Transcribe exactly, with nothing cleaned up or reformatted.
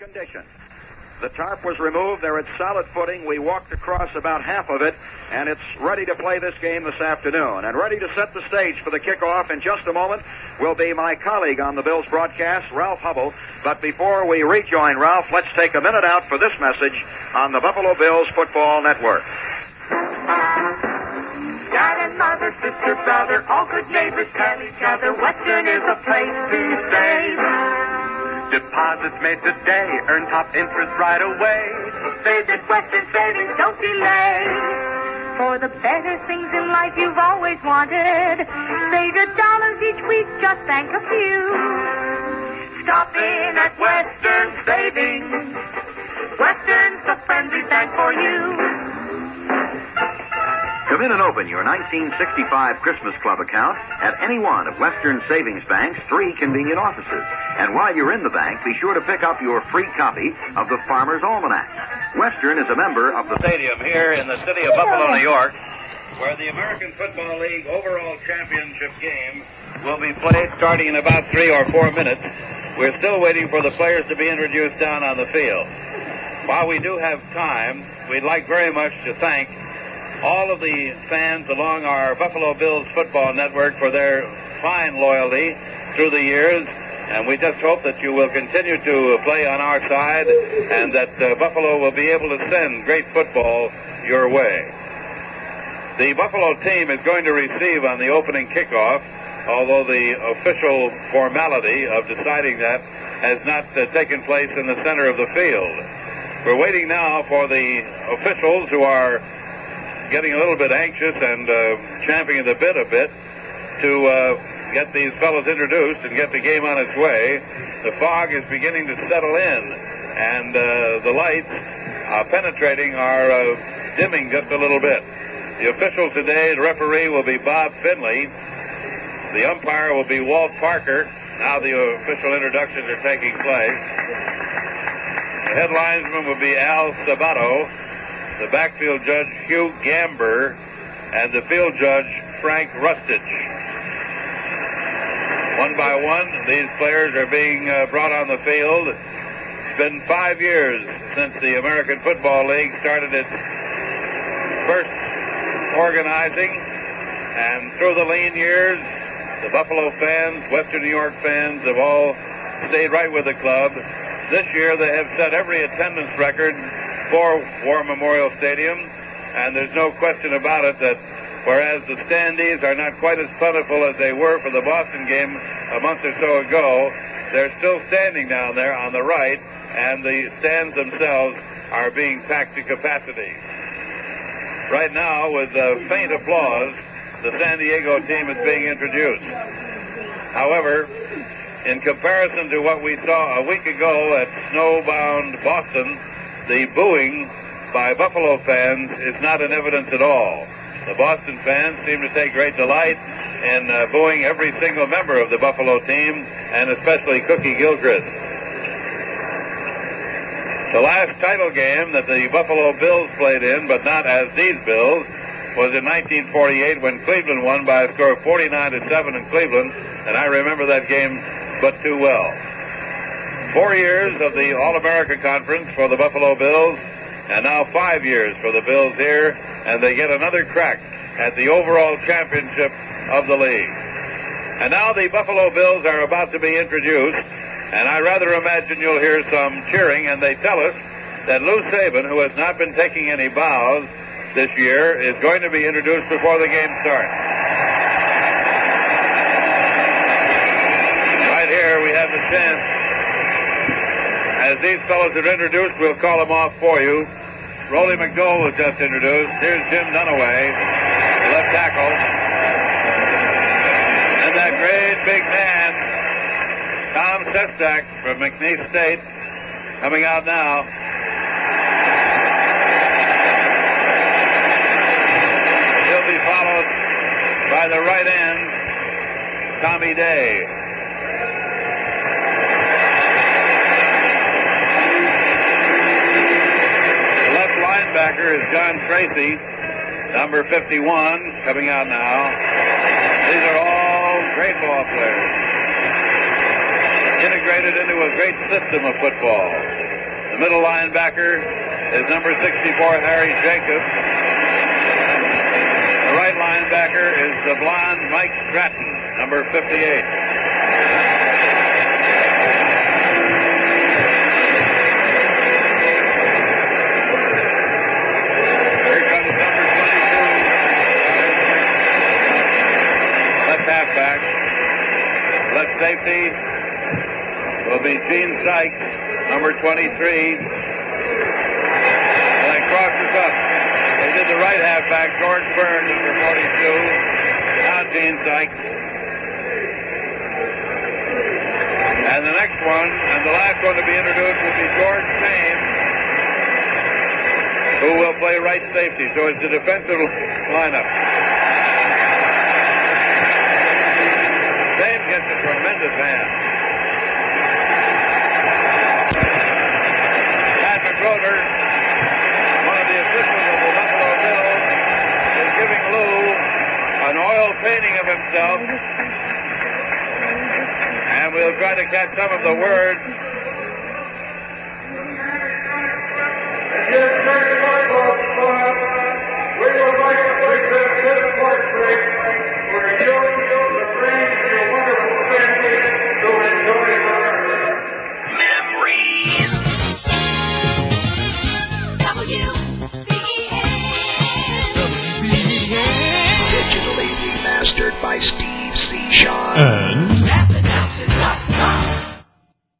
condition. The tarp was removed. They're at solid footing. We walked across about half of it, and it's ready to play this game this afternoon. And ready to set the stage for the kickoff in just a moment will be my colleague on the Bills broadcast, Ralph Hubble. But before we rejoin Ralph, let's take a minute out for this message on the Buffalo Bills Football Network. Dad and mother, sister, brother, all good neighbors tell each other Western is a place to save. Deposits made today, earn top interest right away. Save at Western Savings, don't delay. For the better things in life you've always wanted, save your dollars each week, just bank a few. Stop in at Western Savings. Western's the friendly bank for you. Come in and open your nineteen sixty-five Christmas Club account at any one of Western Savings Bank's three convenient offices. And while you're in the bank, be sure to pick up your free copy of the Farmer's Almanac. Western is a member of the stadium here in the city of Buffalo, New York, where the American Football League overall championship game will be played starting in about three or four minutes. We're still waiting for the players to be introduced down on the field. While we do have time, we'd like very much to thank all of the fans along our Buffalo Bills football network for their fine loyalty through the years, and we just hope that you will continue to play on our side and that uh, Buffalo will be able to send great football your way. The Buffalo team is going to receive on the opening kickoff, although the official formality of deciding that has not uh, taken place in the center of the field. We're waiting now for the officials who are getting a little bit anxious and uh, champing at the bit a bit to uh, get these fellows introduced and get the game on its way. The fog is beginning to settle in, and uh, the lights uh, penetrating are uh, dimming just a little bit. The official today, the referee, will be Bob Finley. The umpire will be Walt Parker. Now the official introductions are taking place. The head linesman will be Al Sabato. The backfield judge, Hugh Gamber, and the field judge, Frank Rustich. One by one, these players are being uh, brought on the field. It's been five years since the American Football League started its first organizing, and through the lean years, the Buffalo fans, Western New York fans have all stayed right with the club. This year, they have set every attendance record for War Memorial Stadium, and there's no question about it that whereas the standees are not quite as plentiful as they were for the Boston game a month or so ago, they're still standing down there on the right, and the stands themselves are being packed to capacity. Right now, with uh, faint applause, the San Diego team is being introduced. However, in comparison to what we saw a week ago at snowbound Boston, the booing by Buffalo fans is not in evidence at all. The Boston fans seem to take great delight in uh, booing every single member of the Buffalo team, and especially Cookie Gilchrist. The last title game that the Buffalo Bills played in, but not as these Bills, was in nineteen forty-eight when Cleveland won by a score of forty-nine to seven in Cleveland, and I remember that game but too well. Four years of the All-America Conference for the Buffalo Bills, and now five years for the Bills here, and they get another crack at the overall championship of the league. And now the Buffalo Bills are about to be introduced, and I rather imagine you'll hear some cheering, and they tell us that Lou Saban, who has not been taking any bows this year, is going to be introduced before the game starts. Right here we have the chance. As these fellows are introduced, we'll call them off for you. Rollie McDowell was just introduced. Here's Jim Dunaway, left tackle. And that great big man, Tom Sestak from McNeese State, coming out now. He'll be followed by the right end, Tommy Day. Linebacker is John Tracy, number fifty-one, coming out now. These are all great ball players, integrated into a great system of football. The middle linebacker is number sixty-four, Harry Jacobs. The right linebacker is the blonde Mike Stratton, number fifty-eight. Here comes number twenty-two, left halfback. Left safety will be Gene Sykes, number twenty-three. And that crosses up. They did the right halfback, George Burns, number forty-two. Now Gene Sykes. And the next one, and the last one to be introduced, will be George James, who will play right safety. So it's a defensive lineup. James gets a tremendous hand. Pat McGroner, one of the officials of the Buffalo Bills, is giving Lou an oil painting of himself. And we'll try to catch some of the words. We would like to present this portrait for you, the friends, your wonderful family, to enjoy forever. Memories. W B N. Digitally remastered by Steve C. Sean. And